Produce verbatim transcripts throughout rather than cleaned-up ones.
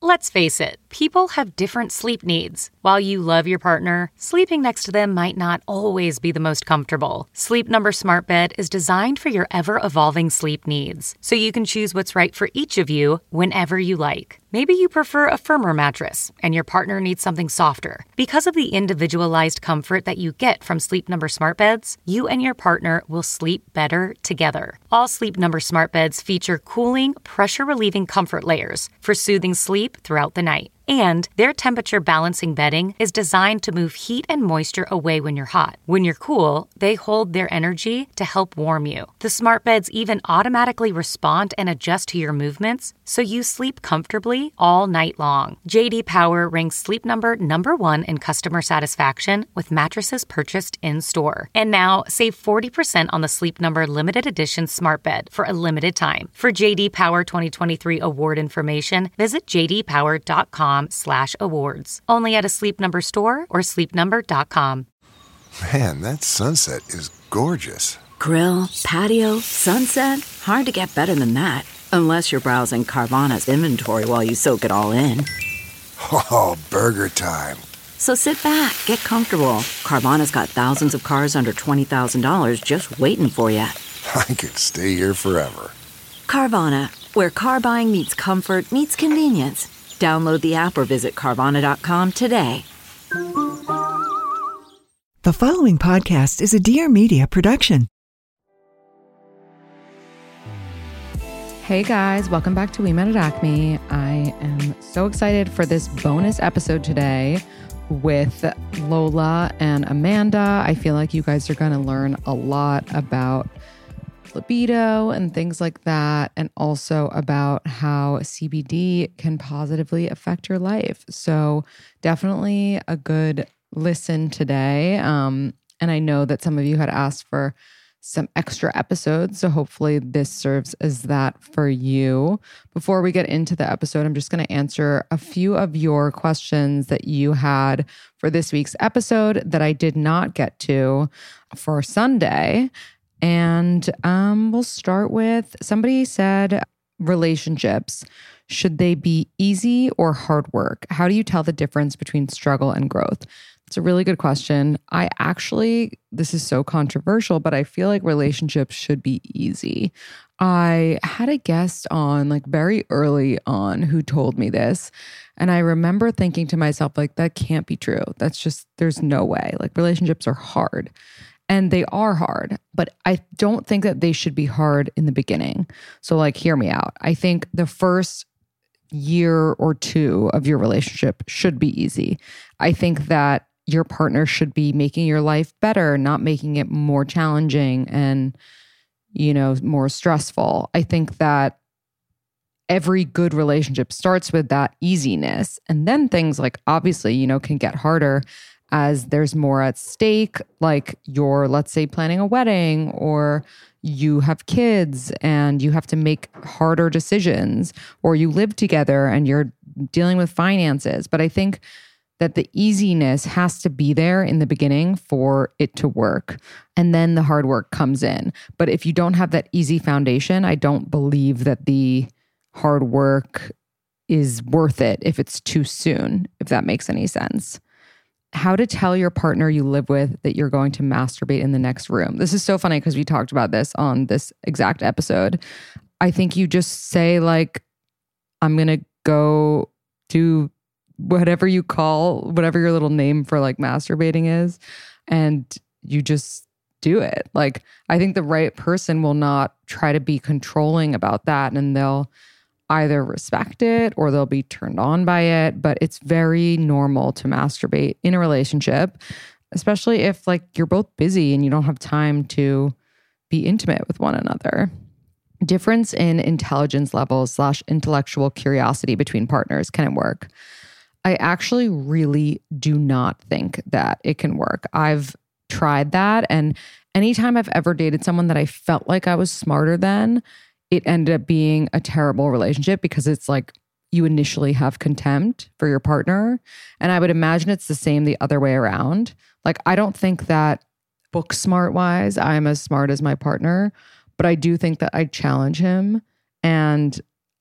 Let's face it, people have different sleep needs. While you love your partner, sleeping next to them might not always be the most comfortable. Sleep Number Smart Bed is designed for your ever-evolving sleep needs, so you can choose what's right for each of you whenever you like. Maybe you prefer a firmer mattress and your partner needs something softer. Because of the individualized comfort that you get from Sleep Number Smart Beds, you and your partner will sleep better together. All Sleep Number Smart Beds feature cooling, pressure-relieving comfort layers for soothing sleep throughout the night. And their temperature balancing bedding is designed to move heat and moisture away when you're hot. When you're cool, they hold their energy to help warm you. The smart beds even automatically respond and adjust to your movements, so you sleep comfortably all night long. J D Power ranks Sleep Number number one in customer satisfaction with mattresses purchased in-store. And now, save forty percent on the Sleep Number limited edition smart bed for a limited time. For J D Power twenty twenty-three award information, visit j d power dot com slash awards. Only at a Sleep Number store or sleep number dot com. Man, that sunset is gorgeous. Grill, patio, sunset. Hard to get better than that. Unless you're browsing Carvana's inventory while you soak it all in. Oh, burger time. So sit back, get comfortable. Carvana's got thousands of cars under twenty thousand dollars just waiting for you. I could stay here forever. Carvana, where car buying meets comfort meets convenience. Download the app or visit Carvana dot com today. The following podcast is a Dear Media production. Hey guys, welcome back to We Met at Acme. I am so excited for this bonus episode today with Lola and Amanda. I feel like you guys are going to learn a lot about libido and things like that, and also about how C B D can positively affect your life. So definitely a good listen today. Um, and I know that some of you had asked for some extra episodes, so hopefully this serves as that for you. Before we get into the episode, I'm just going to answer a few of your questions that you had for this week's episode that I did not get to for Sunday. And um, we'll start with, somebody said, relationships, should they be easy or hard work? How do you tell the difference between struggle and growth? It's a really good question. I actually, this is so controversial, but I feel like relationships should be easy. I had a guest on like very early on who told me this. And I remember thinking to myself, like, that can't be true. That's just, there's no way. Like, relationships are hard. And they are hard, but I don't think that they should be hard in the beginning. So like, hear me out. I think the first year or two of your relationship should be easy. I think that your partner should be making your life better, not making it more challenging and, you know, more stressful. I think that every good relationship starts with that easiness. And then things like, obviously, you know, can get harder as there's more at stake, like you're, let's say, planning a wedding, or you have kids and you have to make harder decisions, or you live together and you're dealing with finances. But I think that the easiness has to be there in the beginning for it to work. And then the hard work comes in. But if you don't have that easy foundation, I don't believe that the hard work is worth it if it's too soon, if that makes any sense. How to tell your partner you live with that you're going to masturbate in the next room. This is so funny because we talked about this on this exact episode. I think you just say like, I'm going to go do whatever you call, whatever your little name for like masturbating is, and you just do it. Like, I think the right person will not try to be controlling about that, and they'll either respect it or they'll be turned on by it. But it's very normal to masturbate in a relationship, especially if like you're both busy and you don't have time to be intimate with one another. Difference in intelligence levels slash intellectual curiosity between partners. Can it work? I actually really do not think that it can work. I've tried that, and anytime I've ever dated someone that I felt like I was smarter than, it ended up being a terrible relationship because it's like you initially have contempt for your partner. And I would imagine it's the same the other way around. Like, I don't think that book smart wise, I'm as smart as my partner, but I do think that I challenge him and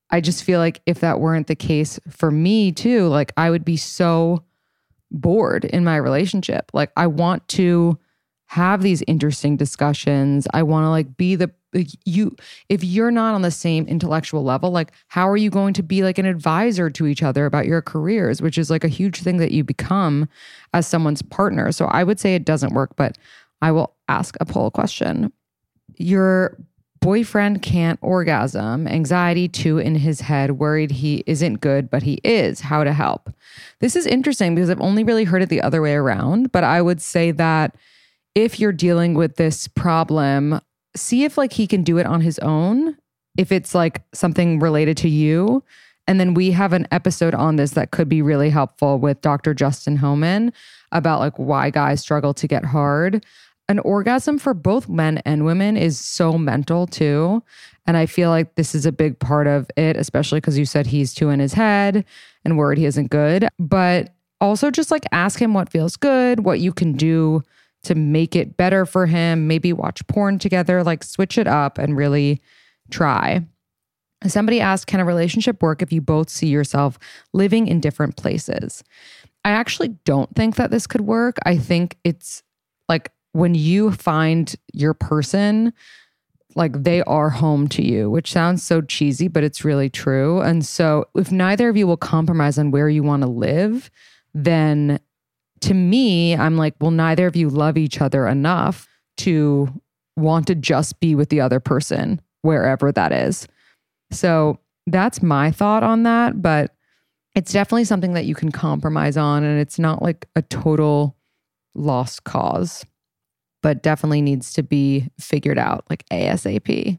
I just feel like if that weren't the case for me too, like I would be so bored in my relationship. Like I want to have these interesting discussions. I want to like be the like you if you're not on the same intellectual level, like how are you going to be like an advisor to each other about your careers, which is like a huge thing that you become as someone's partner. So I would say it doesn't work, but I will ask a poll question. Your boyfriend can't orgasm, anxiety two in his head, worried he isn't good, but he is. How to help? This is interesting because I've only really heard it the other way around, but I would say that if you're dealing with this problem, see if like he can do it on his own, if it's like something related to you. And then we have an episode on this that could be really helpful with Doctor Justin Homan about like why guys struggle to get hard. An orgasm for both men and women is so mental too. And I feel like this is a big part of it, especially because you said he's two in his head and worried he isn't good. But also just like ask him what feels good, what you can do to make it better for him. Maybe watch porn together, like switch it up and really try. Somebody asked, can a relationship work if you both see yourself living in different places? I actually don't think that this could work. I think it's like when you find your person, like they are home to you, which sounds so cheesy, but it's really true. And so if neither of you will compromise on where you want to live, then to me, I'm like, well, neither of you love each other enough to want to just be with the other person, wherever that is. So that's my thought on that, but it's definitely something that you can compromise on, and it's not like a total lost cause, but definitely needs to be figured out like ASAP.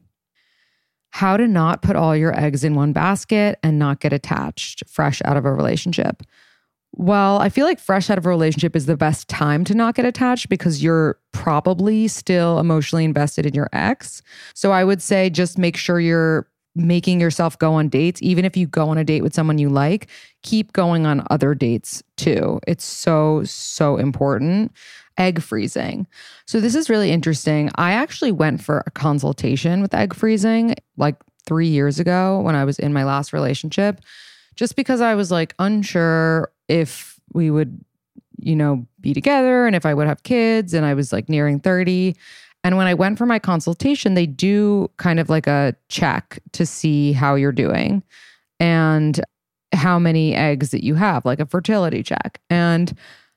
How to not put all your eggs in one basket and not get attached fresh out of a relationship. Well, I feel like fresh out of a relationship is the best time to not get attached because you're probably still emotionally invested in your ex. So I would say just make sure you're making yourself go on dates. Even if you go on a date with someone you like, keep going on other dates too. It's so, so important. Egg freezing. So this is really interesting. I actually went for a consultation with egg freezing like three years ago when I was in my last relationship, just because I was like unsure if we would, you know, be together and if I would have kids, and I was like nearing thirty. And when I went for my consultation, they do kind of like a check to see how you're doing and how many eggs that you have, like a fertility check. And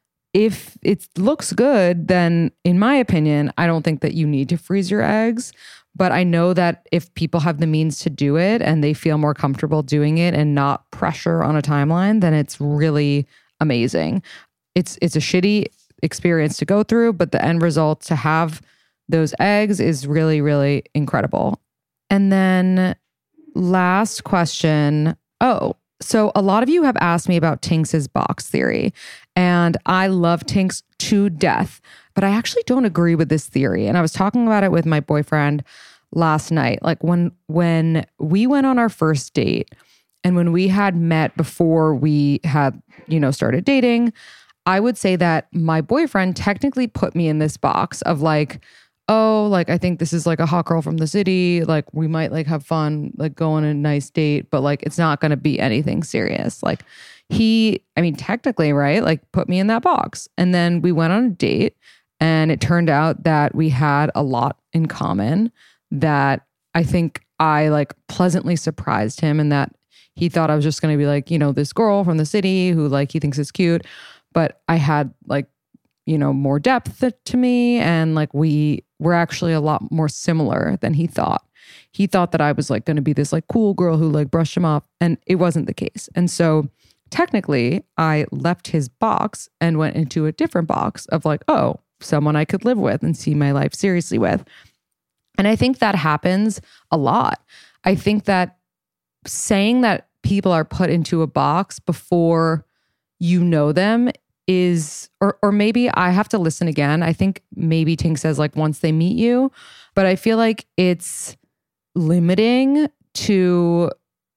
if it looks good, then in my opinion, I don't think that you need to freeze your eggs. But I know that if people have the means to do it and they feel more comfortable doing it and not pressure on a timeline, then it's really amazing. It's it's a shitty experience to go through, but the end result to have those eggs is really, really incredible. And then last question. Oh, so a lot of you have asked me about Tinx's box theory, and I love Tinx to death, but I actually don't agree with this theory. And I was talking about it with my boyfriend last night. Like when when we went on our first date and when we had met before we had, you know, started dating, I would say that my boyfriend technically put me in this box of like, oh, like, I think this is like a hot girl from the city. Like, we might like have fun, like go on a nice date, but like, it's not going to be anything serious. Like he, I mean, technically, right? Like put me in that box. And then we went on a date and it turned out that we had a lot in common, that I think I like pleasantly surprised him, and that he thought I was just going to be like, you know, this girl from the city who like he thinks is cute. But I had like, you know, more depth to me, and like we were actually a lot more similar than he thought. He thought that I was like going to be this like cool girl who like brushed him off, and it wasn't the case. And so technically I left his box and went into a different box of like, oh, someone I could live with and see my life seriously with. And I think that happens a lot. I think that saying that people are put into a box before you know them is, or or maybe I have to listen again. I think maybe Tinx says like once they meet you, but I feel like it's limiting to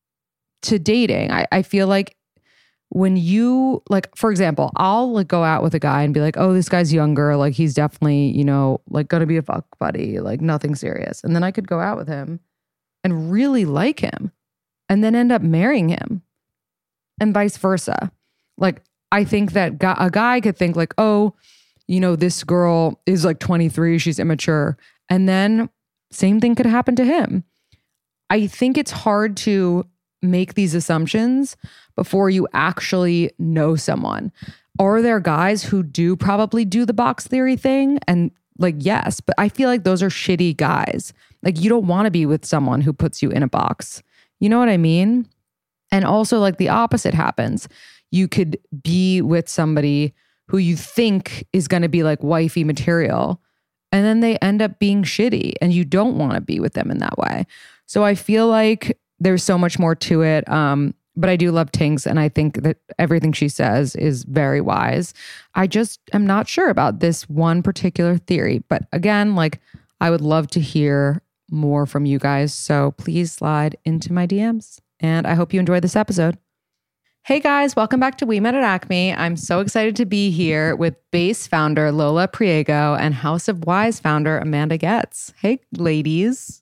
to dating. I, I feel like when you like, for example, I'll like go out with a guy and be like, oh, this guy's younger. Like he's definitely, you know, like gonna be a fuck buddy, like nothing serious. And then I could go out with him and really like him. and then end up marrying him, and vice versa. Like, I think that gu- a guy could think like, oh, you know, this girl is like twenty-three, she's immature. And then same thing could happen to him. I think it's hard to make these assumptions before you actually know someone. Are there guys who do probably do the box theory thing? And like, yes, but I feel like those are shitty guys. Like, you don't want to be with someone who puts you in a box. You know what I mean? And also, like, the opposite happens. You could be with somebody who you think is going to be like wifey material, and then they end up being shitty, and you don't want to be with them in that way. So I feel like there's so much more to it. Um, but I do love Tinks, and I think that everything she says is very wise. I just am not sure about this one particular theory. But again, like, I would love to hear more from you guys. So please slide into my D Ms. And I hope you enjoyed this episode. Hey guys, welcome back to We Met at Acme. I'm so excited to be here with Béis founder Lola Priego and House of Wise founder Amanda Getz. Hey ladies.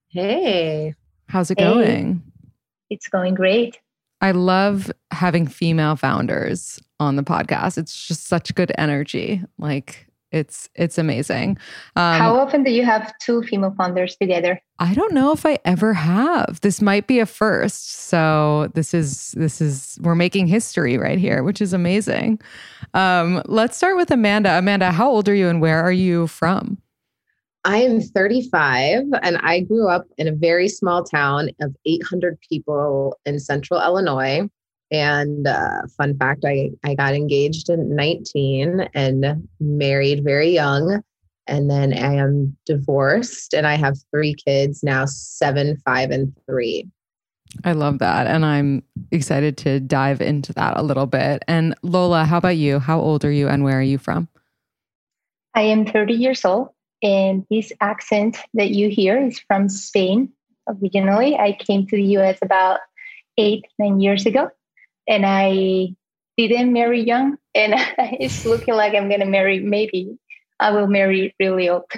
Hey. How's it hey. going? It's going great. I love having female founders on the podcast. It's just such good energy. Like, it's it's amazing. Um, How often do you have two female founders together? I don't know if I ever have. This might be a first. So this is this is we're making history right here, which is amazing. Um, let's start with Amanda. Amanda, how old are you and where are you from? I am thirty-five and I grew up in a very small town of eight hundred people in central Illinois. And uh, fun fact, I, I got engaged at nineteen and married very young. And then I am divorced and I have three kids now, seven, five, and three. I love that. And I'm excited to dive into that a little bit. And Lola, how about you? How old are you and where are you from? I am thirty years old. And this accent that you hear is from Spain originally. I came to the U S about eight, nine years ago. And I didn't marry young. And it's looking like I'm going to marry, maybe I will marry really old.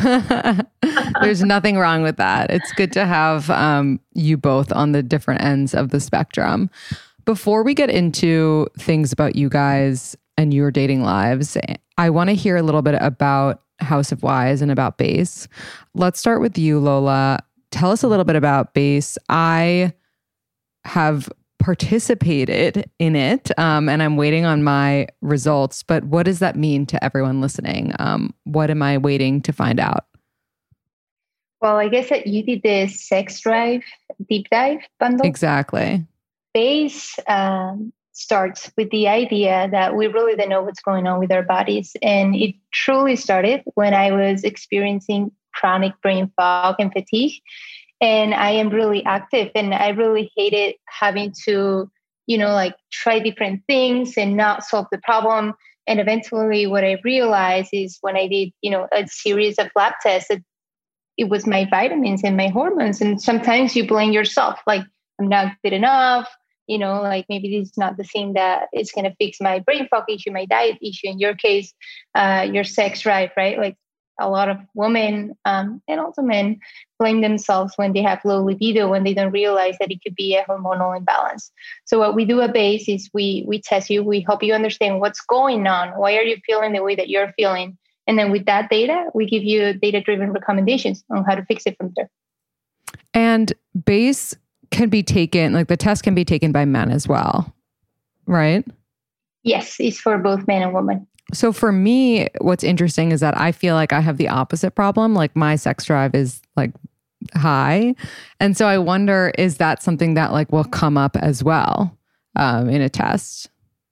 There's nothing wrong with that. It's good to have um, you both on the different ends of the spectrum. Before we get into things about you guys and your dating lives, I want to hear a little bit about House of Wise and about Béis. Let's start with you, Lola. Tell us a little bit about Béis. I have participated in it um, and I'm waiting on my results, but what does that mean to everyone listening? Um, what am I waiting to find out? Well, I guess that you did the sex drive deep dive bundle. Exactly. Béis um, starts with the idea that we really don't know what's going on with our bodies. And it truly started when I was experiencing chronic brain fog and fatigue. And I am really active and I really hated having to, you know, like try different things and not solve the problem. And eventually what I realized is when I did, you know, a series of lab tests, it, it was my vitamins and my hormones. And sometimes you blame yourself, like I'm not good enough, you know, like maybe this is not the thing that is going to fix my brain fog issue, my diet issue. In your case, uh, your sex drive, right? Like a lot of women um, and also men blame themselves when they have low libido, when they don't realize that it could be a hormonal imbalance. So what we do at Béis is we we test you, we help you understand what's going on. Why are you feeling the way that you're feeling? And then with that data, we give you data-driven recommendations on how to fix it from there. And Béis can be taken, like the test can be taken by men as well, right? Yes, it's for both men and women. So for me, what's interesting is that I feel like I have the opposite problem. Like my sex drive is like high. And so I wonder, is that something that like will come up as well um, in a test?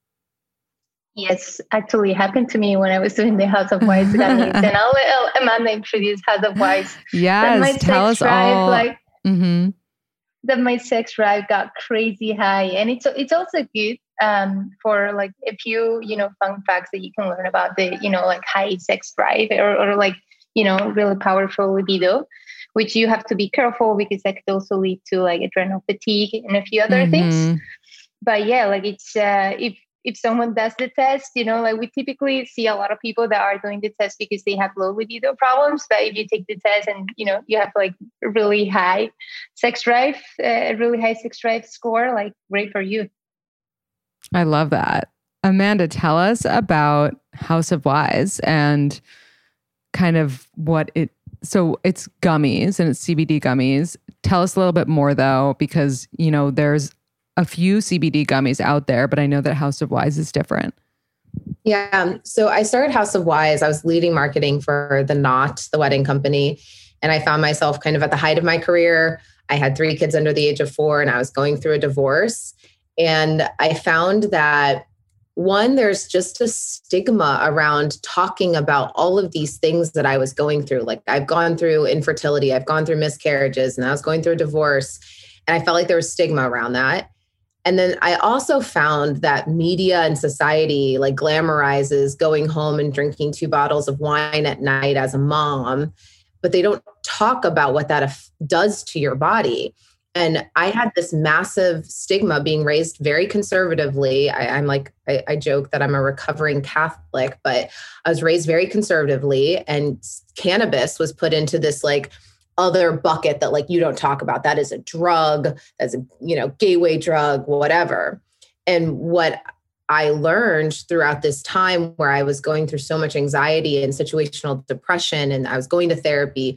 Yes, actually it happened to me when I was doing the House of Wise gummies. And I'll let Amanda introduce House of Wise. Yes, tell us drive, all. Like, mm-hmm. That my sex drive got crazy high. And it's it's also good um, for like a few, you know, fun facts that you can learn about the, you know, like high sex drive or, or like, you know, really powerful libido, which you have to be careful because that could also lead to like adrenal fatigue and a few other mm-hmm. things. But yeah, like it's, uh, if if someone does the test, you know, like we typically see a lot of people that are doing the test because they have low libido problems. But if you take the test and, you know, you have like a really high sex drive, a uh, really high sex drive score, like great for you. I love that. Amanda, tell us about House of Wise and kind of what it, so it's gummies and it's C B D gummies. Tell us a little bit more though, because, you know, there's a few C B D gummies out there, but I know that House of Wise is different. Yeah. So I started House of Wise. I was leading marketing for the Knot, the wedding company. And I found myself kind of at the height of my career. I had three kids under the age of four and I was going through a divorce. And I found that one, there's just a stigma around talking about all of these things that I was going through. Like I've gone through infertility, I've gone through miscarriages, and I was going through a divorce. And I felt like there was stigma around that. And then I also found that media and society like glamorizes going home and drinking two bottles of wine at night as a mom, but they don't talk about what that does to your body. And I had this massive stigma being raised very conservatively. I, I'm like, I, I joke that I'm a recovering Catholic, but I was raised very conservatively, and cannabis was put into this like other bucket that like, you don't talk about. That is a drug, that's a, you know, gateway drug, whatever. And what I learned throughout this time where I was going through so much anxiety and situational depression, and I was going to therapy,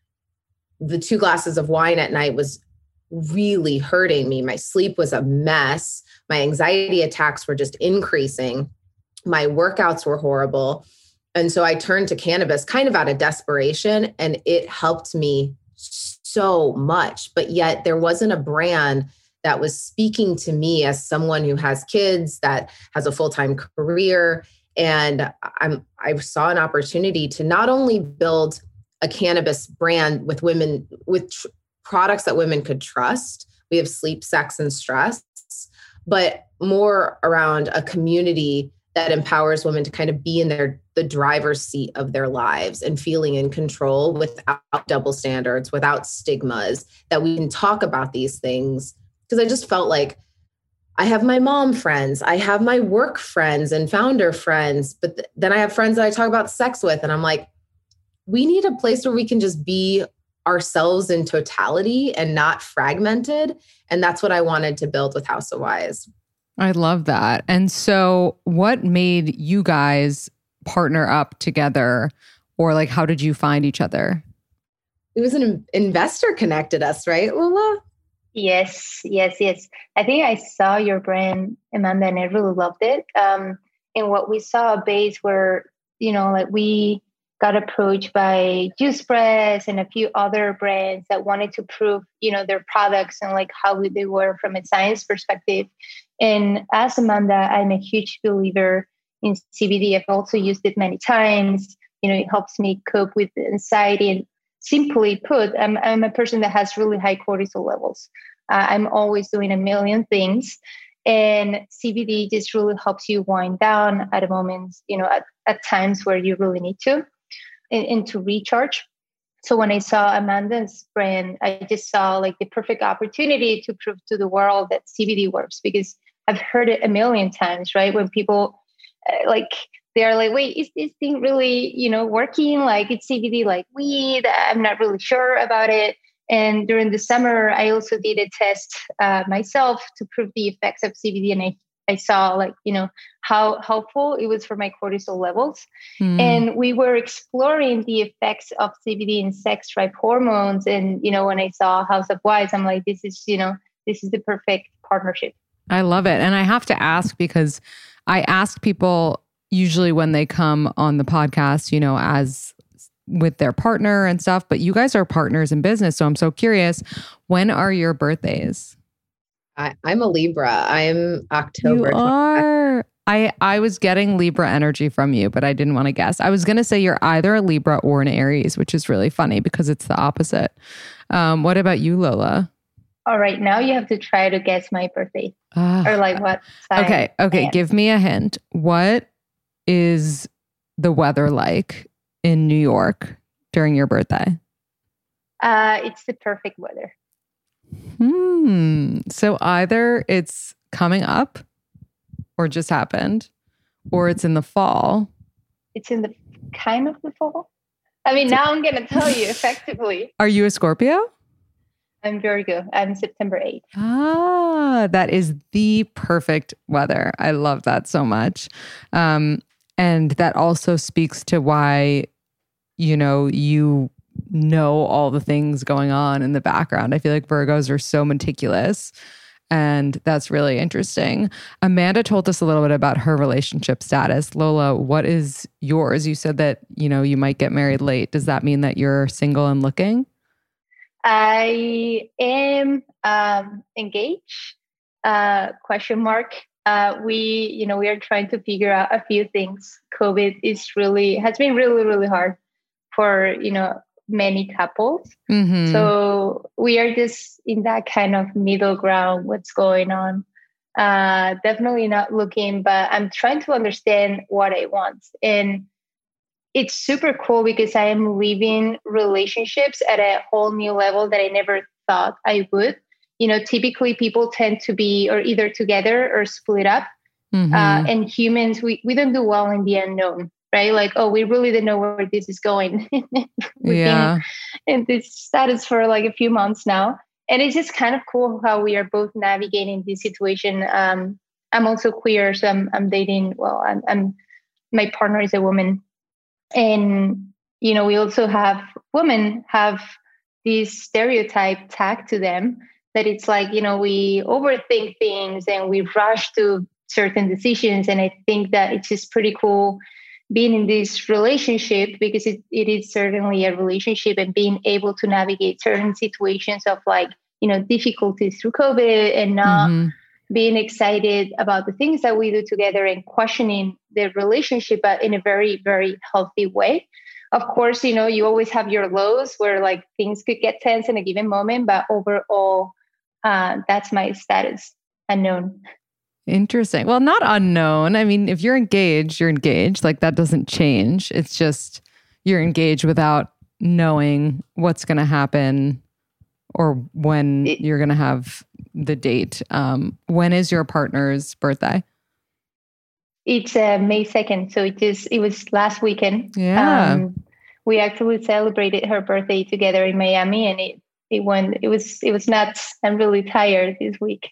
the two glasses of wine at night was really hurting me. My sleep was a mess. My anxiety attacks were just increasing. My workouts were horrible. And so I turned to cannabis kind of out of desperation, and it helped me so much. But yet there wasn't a brand that was speaking to me as someone who has kids, that has a full-time career. And I'm, I saw an opportunity to not only build a cannabis brand with women, with tr- products that women could trust. We have sleep, sex, and stress, but more around a community that empowers women to kind of be in their the driver's seat of their lives and feeling in control without double standards, without stigmas, that we can talk about these things. Because I just felt like I have my mom friends, I have my work friends and founder friends, but th- then I have friends that I talk about sex with. And I'm like, we need a place where we can just be ourselves in totality and not fragmented. And that's what I wanted to build with House of Wise. I love that. And so what made you guys partner up together, or like, how did you find each other? It was an investor connected us, right, Lola? Yes, yes, yes. I think I saw your brand, Amanda, and I really loved it. Um, and what we saw a base where, you know, like we got approached by Juice Press and a few other brands that wanted to prove, you know, their products and like how they were from a science perspective. And as Amanda, I'm a huge believer in C B D. I've also used it many times. You know, it helps me cope with anxiety. And simply put, I'm, I'm a person that has really high cortisol levels. Uh, I'm always doing a million things. And C B D just really helps you wind down at a moment, you know, at, at times where you really need to. And to recharge. So when I saw Amanda's brand, I just saw like the perfect opportunity to prove to the world that C B D works, because I've heard it a million times, right? When people uh, like, they're like, wait, is this thing really, you know, working? Like it's C B D like weed. I'm not really sure about it. And during the summer, I also did a test uh, myself to prove the effects of C B D. And I I saw like, you know, how helpful it was for my cortisol levels. Mm. And we were exploring the effects of C B D in sex drive hormones. And, you know, when I saw House of Wise, I'm like, this is, you know, this is the perfect partnership. I love it. And I have to ask, because I ask people usually when they come on the podcast, you know, as with their partner and stuff, but you guys are partners in business. So I'm so curious, when are your birthdays? I, I'm a Libra. I'm October. You are. I, I was getting Libra energy from you, but I didn't want to guess. I was going to say you're either a Libra or an Aries, which is really funny because it's the opposite. Um, what about you, Lola? All right. Now you have to try to guess my birthday. Uh, or like what sign. Okay. Okay. Give me a hint. What is the weather like in New York during your birthday? Uh, it's the perfect weather. Hmm. So either it's coming up or just happened? Or it's in the fall? It's in the kind of the fall. I mean, now I'm going to tell you effectively. Are you a Scorpio? I'm Virgo. I'm September eighth. Ah, that is the perfect weather. I love that so much. Um, and that also speaks to why, you know, you know all the things going on in the background. I feel like Virgos are so meticulous, and that's really interesting. Amanda told us a little bit about her relationship status. Lola, what is yours? You said that, you know, you might get married late. Does that mean that you're single and looking? I am um, engaged, uh, question mark. Uh, we, you know, we are trying to figure out a few things. COVID is really, has been really, really hard for, you know, many couples. Mm-hmm. So we are just in that kind of middle ground, what's going on. Uh, definitely not looking, but I'm trying to understand what I want. And it's super cool because I am living relationships at a whole new level that I never thought I would. You know, typically people tend to be or either together or split up. Mm-hmm. Uh, and humans, we, we don't do well in the unknown, right? Like, oh, we really don't know where this is going. We've yeah. been in this status for like a few months now. And it's just kind of cool how we are both navigating this situation. Um, I'm also queer, so I'm, I'm dating, well, I'm, I'm my partner is a woman. And, you know, we also have women have this stereotype tagged to them that it's like, you know, we overthink things and we rush to certain decisions. And I think that it's just pretty cool being in this relationship because it, it is certainly a relationship and being able to navigate certain situations of like, you know, difficulties through COVID and not mm-hmm. being excited about the things that we do together and questioning the relationship, but in a very, very healthy way. Of course, you know, you always have your lows where like things could get tense in a given moment, but overall, uh, that's my status, unknown. Interesting. Well, not unknown. I mean, if you're engaged, you're engaged. Like that doesn't change. It's just you're engaged without knowing what's going to happen or when it, you're going to have the date. Um, when is your partner's birthday? It's uh, May second. So it is, it was last weekend. Yeah. Um, we actually celebrated her birthday together in Miami and it, it went, it was, it was nuts. I'm really tired this week.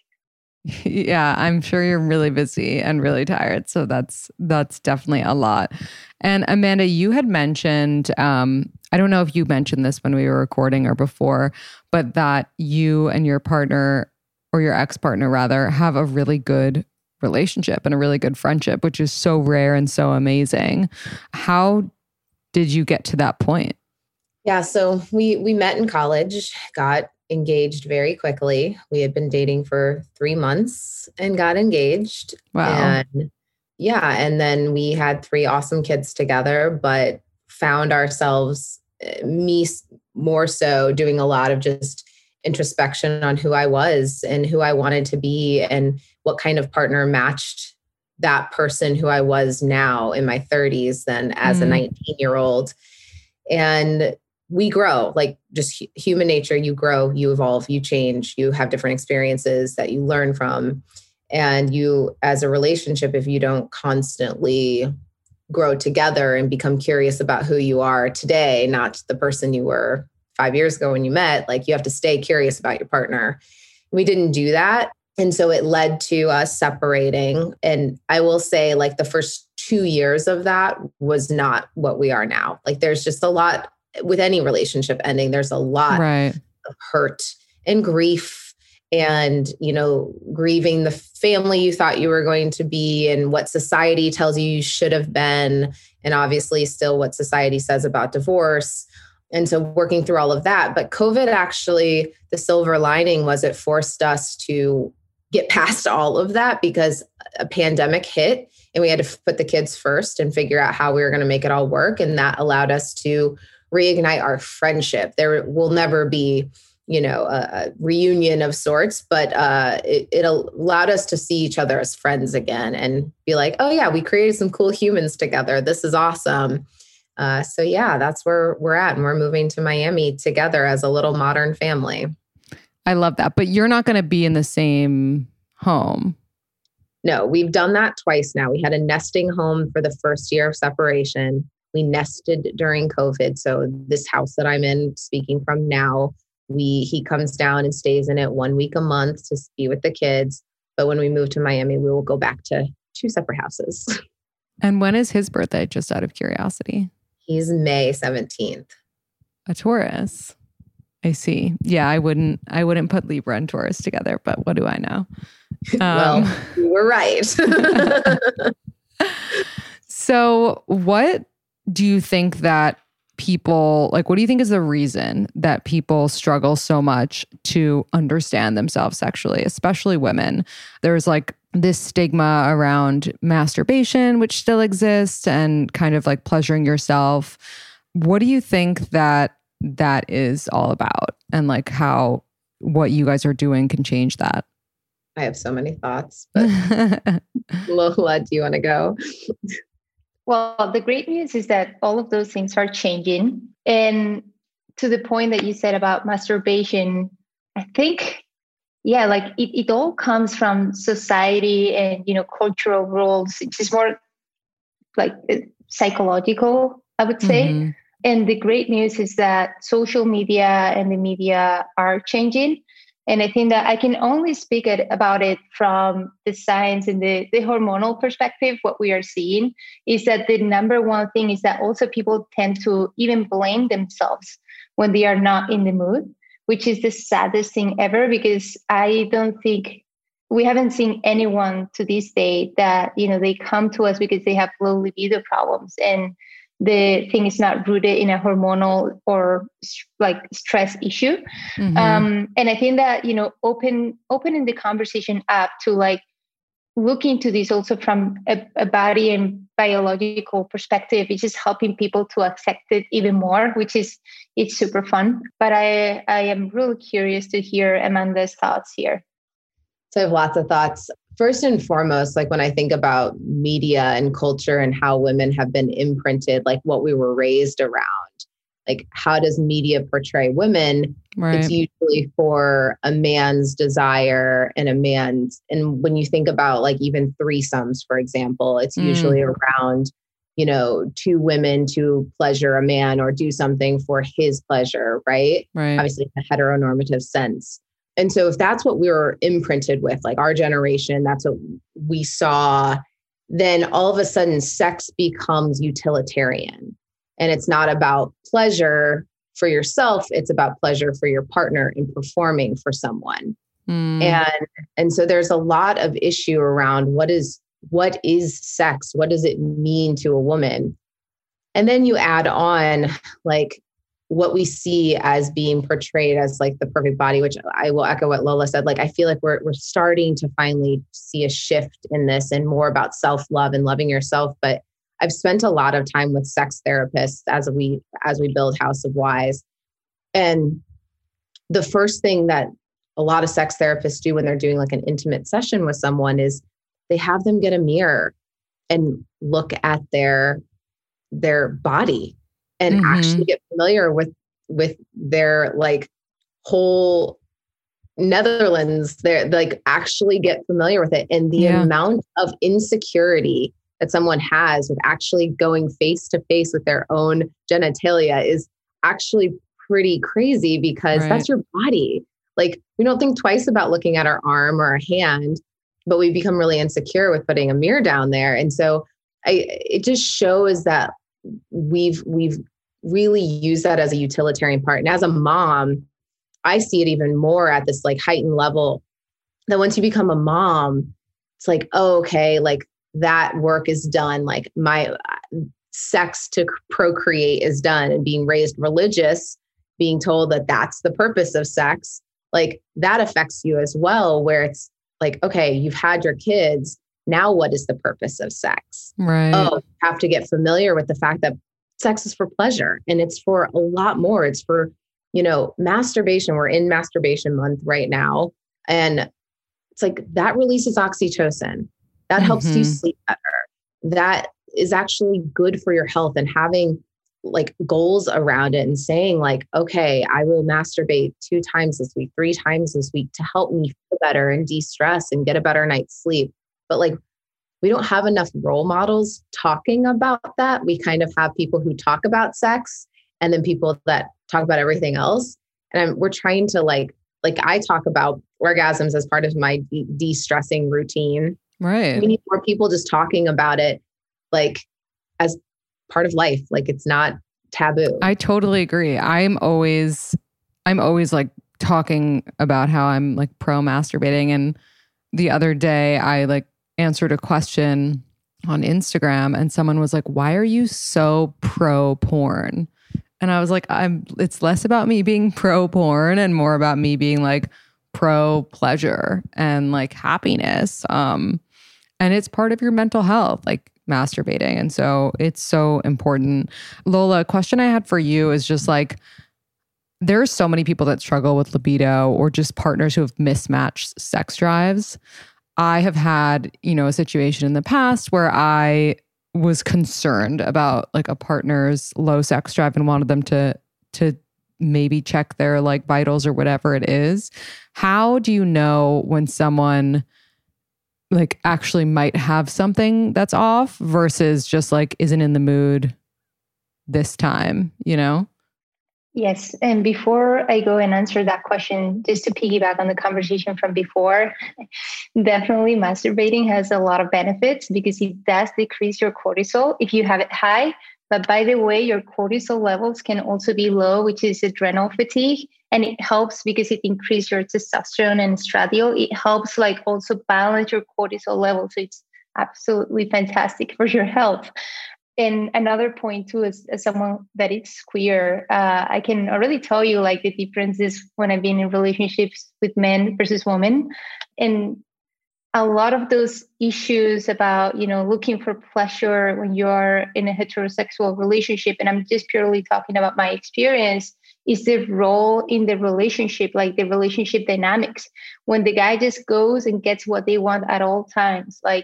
Yeah, I'm sure you're really busy and really tired. So that's that's definitely a lot. And Amanda, you had mentioned, um, I don't know if you mentioned this when we were recording or before, but that you and your partner or your ex-partner rather have a really good relationship and a really good friendship, which is so rare and so amazing. How did you get to that point? Yeah, so we we met in college, got engaged very quickly. We had been dating for three months and got engaged. Wow. And yeah. And then we had three awesome kids together, but found ourselves, me more so, doing a lot of just introspection on who I was and who I wanted to be and what kind of partner matched that person who I was now in my thirties than as mm. a nineteen year old. And we grow, like just human nature. You grow, you evolve, you change, you have different experiences that you learn from. And you, as a relationship, if you don't constantly grow together and become curious about who you are today, not the person you were five years ago when you met, like you have to stay curious about your partner. We didn't do that. And so it led to us separating. And I will say like the first two years of that was not what we are now. Like there's just a lot with any relationship ending, there's a lot right. of hurt and grief and, you know, grieving the family you thought you were going to be and what society tells you you should have been. And obviously still what society says about divorce. And so working through all of that. But COVID actually, the silver lining was it forced us to get past all of that because a pandemic hit and we had to put the kids first and figure out how we were going to make it all work. And that allowed us to reignite our friendship. There will never be, you know, a, a reunion of sorts, but uh, it, it allowed us to see each other as friends again and be like, oh yeah, we created some cool humans together. This is awesome. Uh, so yeah, that's where we're at. And we're moving to Miami together as a little modern family. I love that. But you're not going to be in the same home. No, we've done that twice now. We had a nesting home for the first year of separation. We nested during COVID. So this house that I'm in, speaking from now, we he comes down and stays in it one week a month to be with the kids. But when we move to Miami, we will go back to two separate houses. And when is his birthday, just out of curiosity? He's May seventeenth. A Taurus. I see. Yeah, I wouldn't I wouldn't put Libra and Taurus together, but what do I know? Um, well, you were right. So what do you think that people, like, what do you think is the reason that people struggle so much to understand themselves sexually, especially women? There's like this stigma around masturbation, which still exists, and kind of like pleasuring yourself. What do you think that that is all about, and like how what you guys are doing can change that? I have so many thoughts, but Lola, do you want to go? Well, the great news is that all of those things are changing. And to the point that you said about masturbation, I think, yeah, like it, it all comes from society and, you know, cultural rules. It's just more like psychological, I would say. Mm-hmm. And the great news is that social media and the media are changing. And I think that I can only speak it, about it from the science and the, the hormonal perspective. What we are seeing is that the number one thing is that also people tend to even blame themselves when they are not in the mood, which is the saddest thing ever, because I don't think we haven't seen anyone to this day that, you know, they come to us because they have low libido problems. And the thing is not rooted in a hormonal or like stress issue. Mm-hmm. Um, and I think that, you know, open, opening the conversation up to like look into this also from a, a body and biological perspective, it's just helping people to accept it even more, which is, it's super fun. But I, I am really curious to hear Amanda's thoughts here. So I have lots of thoughts. First and foremost, like when I think about media and culture and how women have been imprinted, like what we were raised around, like how does media portray women? Right. It's usually for a man's desire and a man's, and when you think about like even threesomes, for example, it's mm. usually around, you know, two women to pleasure a man or do something for his pleasure, right? Right. Obviously, in a heteronormative sense. And so if that's what we were imprinted with, like our generation, that's what we saw, then all of a sudden sex becomes utilitarian. And it's not about pleasure for yourself. It's about pleasure for your partner in performing for someone. Mm. And, and so there's a lot of issue around what is, what is sex? What does it mean to a woman? And then you add on like, what we see as being portrayed as like the perfect body, which I will echo what Lola said. Like, I feel like we're, we're starting to finally see a shift in this and more about self-love and loving yourself. But I've spent a lot of time with sex therapists as we, as we build House of Wise. And the first thing that a lot of sex therapists do when they're doing like an intimate session with someone is they have them get a mirror and look at their, their body. And mm-hmm. actually get familiar with, with their like whole Netherlands, they're like actually get familiar with it. And the yeah. amount of insecurity that someone has with actually going face to face with their own genitalia is actually pretty crazy, because right. that's your body. Like we don't think twice about looking at our arm or a hand, but we become really insecure with putting a mirror down there. And so I, it just shows that we've, we've really used that as a utilitarian part. And as a mom, I see it even more at this like heightened level that once you become a mom, it's like, oh, okay, like that work is done. Like my sex to procreate is done, and being raised religious, being told that that's the purpose of sex, like that affects you as well, where it's like, okay, you've had your kids. Now, what is the purpose of sex? Right. Oh, you have to get familiar with the fact that sex is for pleasure, and it's for a lot more. It's for, you know, masturbation. We're in masturbation month right now. And it's like that releases oxytocin. That mm-hmm. helps you sleep better. That is actually good for your health, and having like goals around it and saying like, okay, I will masturbate two times this week, three times this week to help me feel better and de-stress and get a better night's sleep. but like, we don't have enough role models talking about that. We kind of have people who talk about sex and then people that talk about everything else. And I'm, we're trying to like, like I talk about orgasms as part of my de- de-stressing routine. Right. We need more people just talking about it like as part of life. Like it's not taboo. I totally agree. I'm always, I'm always like talking about how I'm like pro masturbating. And the other day I like answered a question on Instagram and someone was like, why are you so pro porn? And I was like, I'm, it's less about me being pro porn and more about me being like pro pleasure and like happiness. Um, and it's part of your mental health, like masturbating. And so it's so important. Lola, a question I had for you is just like, there are so many people that struggle with libido or just partners who have mismatched sex drives. I have had, you know, a situation in the past where I was concerned about like a partner's low sex drive and wanted them to to maybe check their like vitals or whatever it is. How do you know when someone like actually might have something that's off versus just like isn't in the mood this time, you know? Yes. And before I go and answer that question, just to piggyback on the conversation from before, definitely masturbating has a lot of benefits because it does decrease your cortisol if you have it high. But by the way, your cortisol levels can also be low, which is adrenal fatigue. And it helps because it increases your testosterone and estradiol. It helps like also balance your cortisol level. So it's absolutely fantastic for your health. And another point too, is as someone that is queer, uh, I can already tell you like the differences when I've been in relationships with men versus women. And a lot of those issues about, you know, looking for pleasure when you're in a heterosexual relationship, and I'm just purely talking about my experience, is the role in the relationship, like the relationship dynamics. When the guy just goes and gets what they want at all times, like,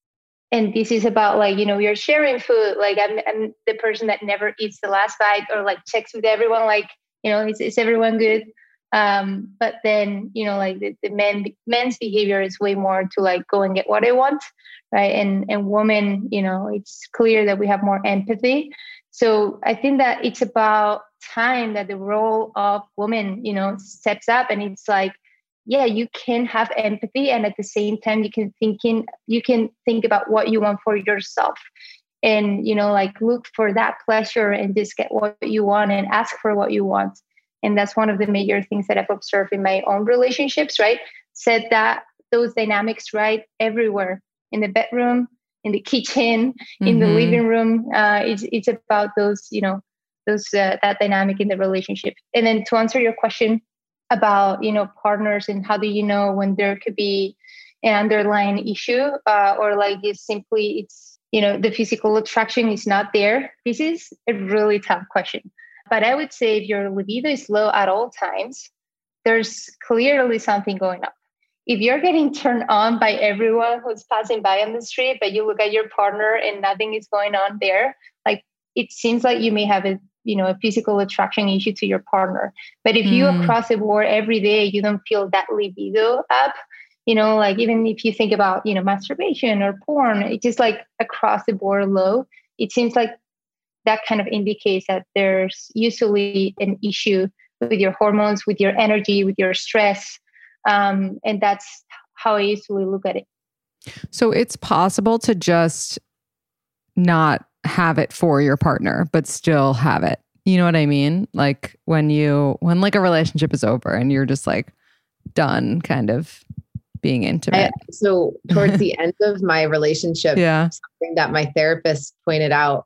and this is about like, you know, you're sharing food. Like I'm, I'm the person that never eats the last bite or like checks with everyone. Like, you know, is, is everyone good? Um, but then, you know, like the, the men, men's behavior is way more to like go and get what I want. Right. And, and women, you know, it's clear that we have more empathy. So I think that it's about time that the role of women, you know, steps up, and it's like, yeah, you can have empathy, and at the same time, you can thinking, you can think about what you want for yourself, and you know, like look for that pleasure and just get what you want and ask for what you want. And that's one of the major things that I've observed in my own relationships. Right, set that those dynamics right everywhere, in the bedroom, in the kitchen, mm-hmm. in the living room. Uh, it's it's about those, you know, those uh, that dynamic in the relationship. And then to answer your question about, you know, partners and how do you know when there could be an underlying issue uh, or like it's simply, it's, you know, the physical attraction is not there. This is a really tough question. But I would say if your libido is low at all times, there's clearly something going on. If you're getting turned on by everyone who's passing by on the street, but you look at your partner and nothing is going on there, like it seems like you may have a, you know, a physical attraction issue to your partner. But if you mm. across the board every day, you don't feel that libido up, you know, like even if you think about, you know, masturbation or porn, it's just like across the board low. It seems like that kind of indicates that there's usually an issue with your hormones, with your energy, with your stress. Um, and that's how I usually look at it. So it's possible to just not have it for your partner, but still have it. You know what I mean? Like when you, when like a relationship is over and you're just like done kind of being intimate. I, so towards the end of my relationship, yeah. something that my therapist pointed out,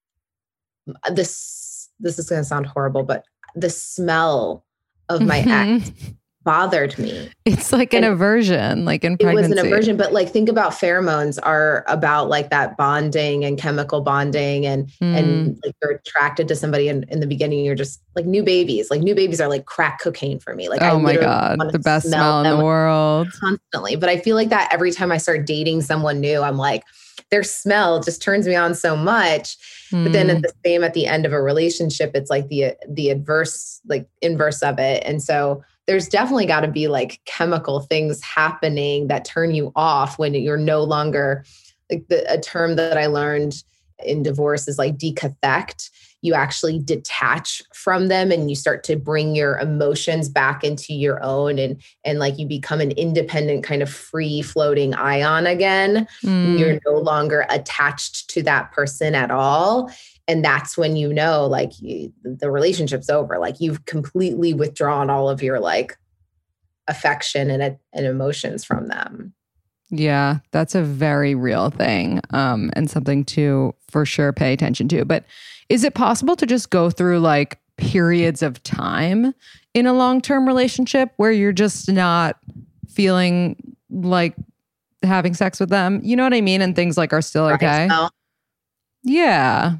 this, this is going to sound horrible, but the smell of my ex bothered me. It's like and an aversion, like in pregnancy. It was an aversion, but like think about pheromones are about like that bonding and chemical bonding and mm. and like you're attracted to somebody and in the beginning you're just like new babies. Like new babies are like crack cocaine for me. Like oh I my God, the best smell, smell in the world. Constantly. But I feel like that every time I start dating someone new, I'm like, their smell just turns me on so much. Mm. But then at the same, at the end of a relationship, it's like the the adverse, like inverse of it. And so there's definitely got to be like chemical things happening that turn you off when you're no longer, like the, a term that I learned in divorce is like decathect. You actually detach from them and you start to bring your emotions back into your own, and and like you become an independent kind of free floating ion again. Mm. You're no longer attached to that person at all. And that's when you know, like you, the relationship's over. Like you've completely withdrawn all of your like affection and, and emotions from them. Yeah, that's a very real thing, um, and something to for sure pay attention to. But is it possible to just go through like periods of time in a long-term relationship where you're just not feeling like having sex with them? You know what I mean? And things like are still okay. Right, so. Yeah.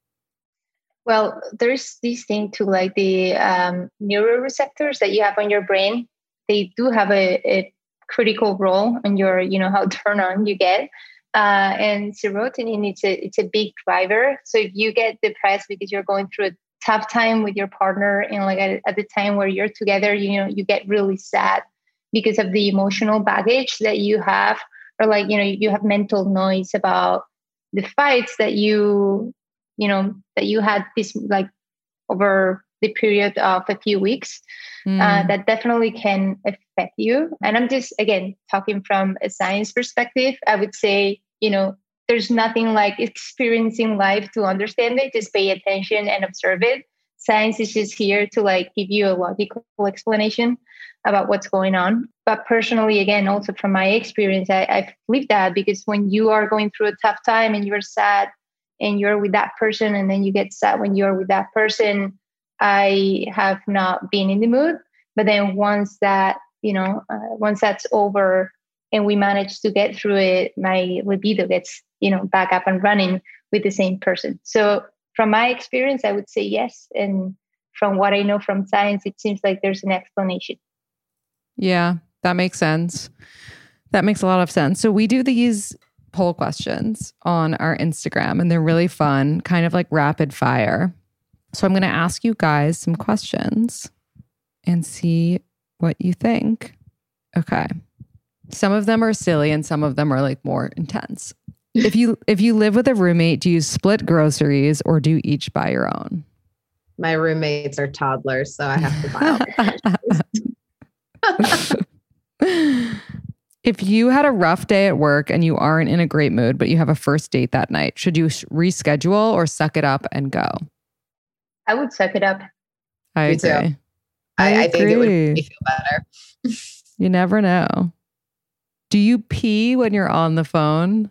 Well, there's this thing too, like the um, neuroreceptors that you have on your brain. They do have a, a critical role in your, you know, how turn on you get. Uh, and serotonin, it's a it's a big driver. So if you get depressed because you're going through a tough time with your partner, and like at, at the time where you're together, you know, you get really sad because of the emotional baggage that you have, or like, you know, you have mental noise about the fights that you, you know, that you had this like over the period of a few weeks. Mm. Uh, that definitely can affect you. And I'm just, again, talking from a science perspective. I would say, you know, there's nothing like experiencing life to understand it. Just pay attention and observe it. Science is just here to like give you a logical explanation about what's going on. But personally, again, also from my experience, I, I've lived that, because when you are going through a tough time and you're sad and you're with that person, and then you get sad when you're with that person, I have not been in the mood. But then once that, you know, uh, once that's over and we manage to get through it, my libido gets, you know, back up and running with the same person. So from my experience, I would say yes. And from what I know from science, it seems like there's an explanation. Yeah, that makes sense. That makes a lot of sense. So we do these poll questions on our Instagram, and they're really fun, kind of like rapid fire. So I'm going to ask you guys some questions and see what you think. Okay. Some of them are silly and some of them are like more intense. If you if you live with a roommate, do you split groceries or do you each buy your own? My roommates are toddlers, so I have to buy all the If you had a rough day at work and you aren't in a great mood, but you have a first date that night, should you reschedule or suck it up and go? I would suck it up. I Me agree. too. I, I, I agree. think it would make me feel better. You never know. Do you pee when you're on the phone?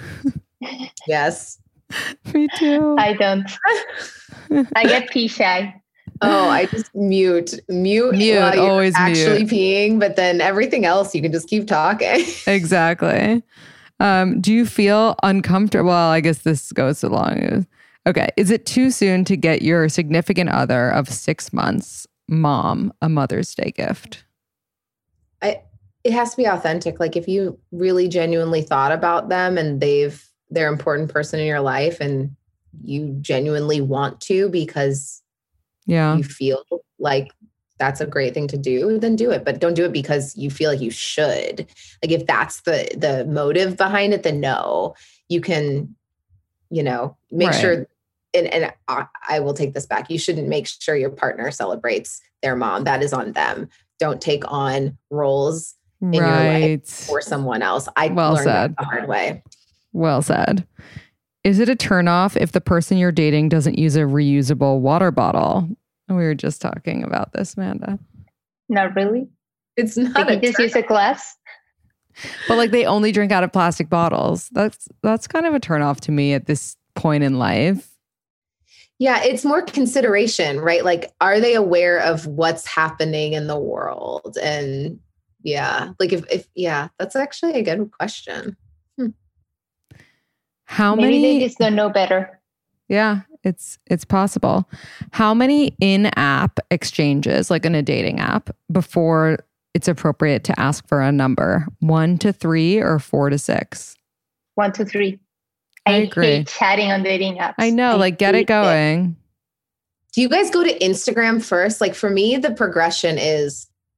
Yes. Me too. I don't. I get pee shy. Oh, I just mute, mute, mute, while you're always actually mute. peeing, but then everything else you can just keep talking. Exactly. Um, do you feel uncomfortable? Well, I guess this goes along. Okay. Is it too soon to get your significant other of six months mom a Mother's Day gift? I, it has to be authentic. Like if you really genuinely thought about them and they've, they're an important person in your life and you genuinely want to because yeah, you feel like that's a great thing to do, then do it. But don't do it because you feel like you should. Like if that's the the motive behind it, then no. You can, you know, make right. sure, and, and I, I will take this back. You shouldn't make sure your partner celebrates their mom. That is on them. Don't take on roles in right. your life for someone else. I well learned said. that the hard way. Well said. Is it a turnoff if the person you're dating doesn't use a reusable water bottle? We were just talking about this, Amanda. Not really. It's not. They can just use a glass. But like they only drink out of plastic bottles. That's that's kind of a turnoff to me at this point in life. Yeah, it's more consideration, right? Like, are they aware of what's happening in the world? And yeah, like if, if yeah, that's actually a good question. Hmm. How Maybe many? they just don't know better. Yeah, it's it's possible. How many in-app exchanges, like in a dating app, before it's appropriate to ask for a number? One to three or four to six? One, two, three. I, I agree. hate chatting on dating apps. I know, I like get it going. It. Do you guys go to Instagram first? Like for me, the progression is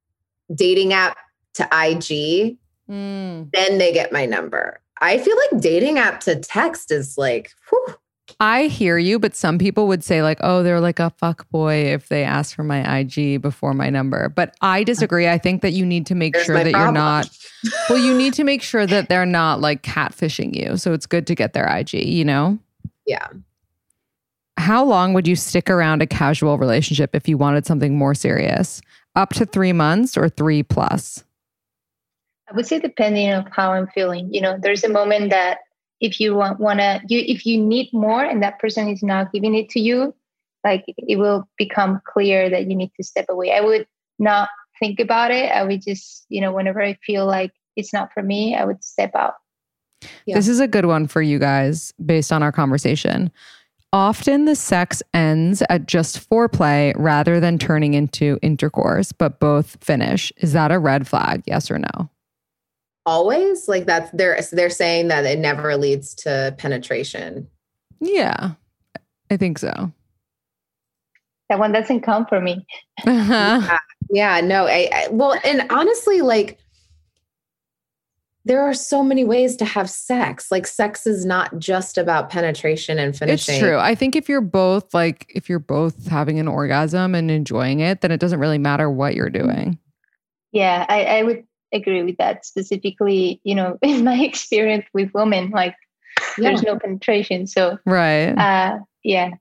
dating app to I G, mm. then they get my number. I feel like dating app to text is like, whew. I hear you, but some people would say like, oh, they're like a fuck boy if they ask for my I G before my number. But I disagree. I think that you need to make There's sure that problem. you're not, well, you need to make sure that they're not like catfishing you. So it's good to get their I G, you know? Yeah. How long would you stick around a casual relationship if you wanted something more serious? Up to three months or three plus? I would say depending on how I'm feeling. You know, there's a moment that if you want wanna you if you need more and that person is not giving it to you, like it will become clear that you need to step away. I would not think about it. I would just, you know, whenever I feel like it's not for me, I would step out. Yeah. This is a good one for you guys based on our conversation. Often the sex ends at just foreplay rather than turning into intercourse, but both finish. Is that a red flag? Yes or no? Always? Like that's they're they're saying that it never leads to penetration. Yeah, I think so. That one doesn't come for me. yeah, yeah, no. I, I well, and honestly, like there are so many ways to have sex. Like sex is not just about penetration and finishing. It's true. I think if you're both like if you're both having an orgasm and enjoying it, then it doesn't really matter what you're doing. Yeah, I, I would agree with that. Specifically, you know, in my experience with women, like yeah. there's no penetration. So right. Uh, yeah.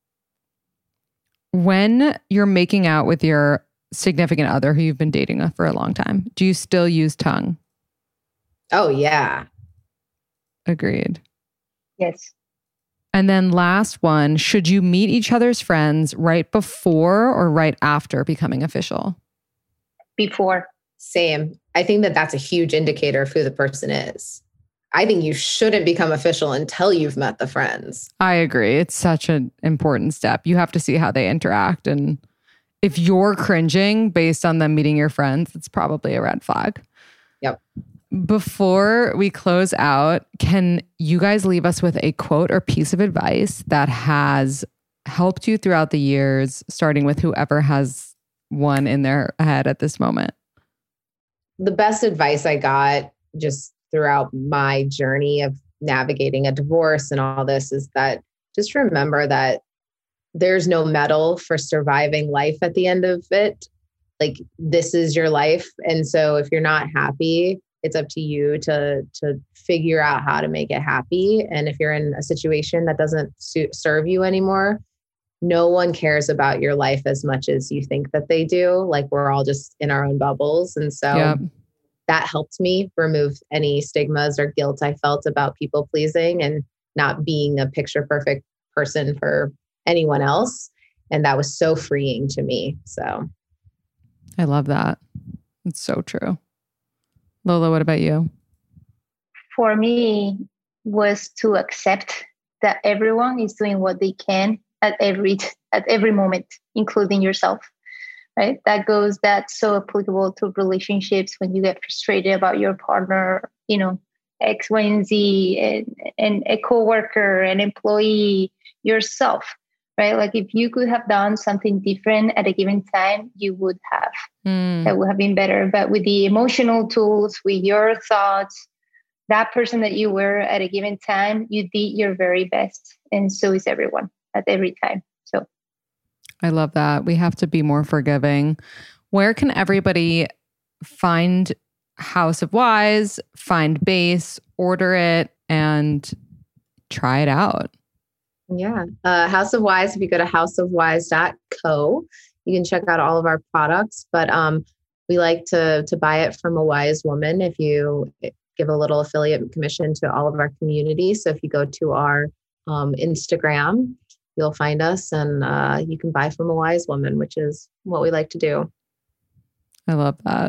When you're making out with your significant other who you've been dating for a long time, do you still use tongue? Oh, yeah. Agreed. Yes. And then last one, should you meet each other's friends right before or right after becoming official? Before. Same. I think that that's a huge indicator of who the person is. I think you shouldn't become official until you've met the friends. I agree. It's such an important step. You have to see how they interact. And if you're cringing based on them meeting your friends, it's probably a red flag. Yep. Before we close out, can you guys leave us with a quote or piece of advice that has helped you throughout the years, starting with whoever has one in their head at this moment? The best advice I got just throughout my journey of navigating a divorce and all this is that just remember that there's no medal for surviving life at the end of it. Like this is your life. And so if you're not happy, it's up to you to, to figure out how to make it happy. And if you're in a situation that doesn't suit, serve you anymore, no one cares about your life as much as you think that they do. Like we're all just in our own bubbles. And so yep. that helped me remove any stigmas or guilt I felt about people pleasing and not being a picture perfect person for anyone else. And that was so freeing to me. So I love that. It's so true. Lola, what about you? For me, was to accept that everyone is doing what they can at every at every moment, including yourself, right? That goes, that's so applicable to relationships when you get frustrated about your partner, you know, X, Y, and Z, and, and a coworker, an employee, yourself, right? Like if you could have done something different at a given time, you would have. Mm. That would have been better. But with the emotional tools, with your thoughts, that person that you were at a given time, you did your very best. And so is everyone at every time. So I love that. We have to be more forgiving. Where can everybody find House of Wise, find Base, order it, and try it out? Yeah. Uh, House of Wise, if you go to house of wise dot co, you can check out all of our products. But um, we like to to buy it from a wise woman if you give a little affiliate commission to all of our community. So if you go to our um, Instagram, you'll find us and uh, you can buy from a wise woman, which is what we like to do. I love that.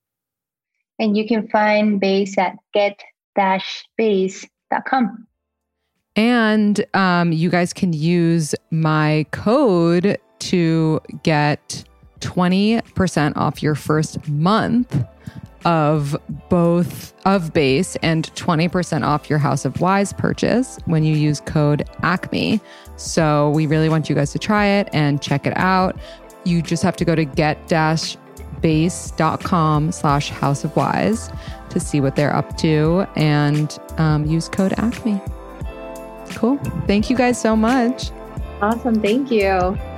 And you can find Base at get dash base dot com. And um, you guys can use my code to get twenty percent off your first month of both of Base and twenty percent off your House of Wise purchase when you use code ACME. So we really want you guys to try it and check it out. You just have to go to get dash base.com slash House of Wise to see what they're up to and um, use code ACME. Cool. Thank you guys so much. Awesome. Thank you.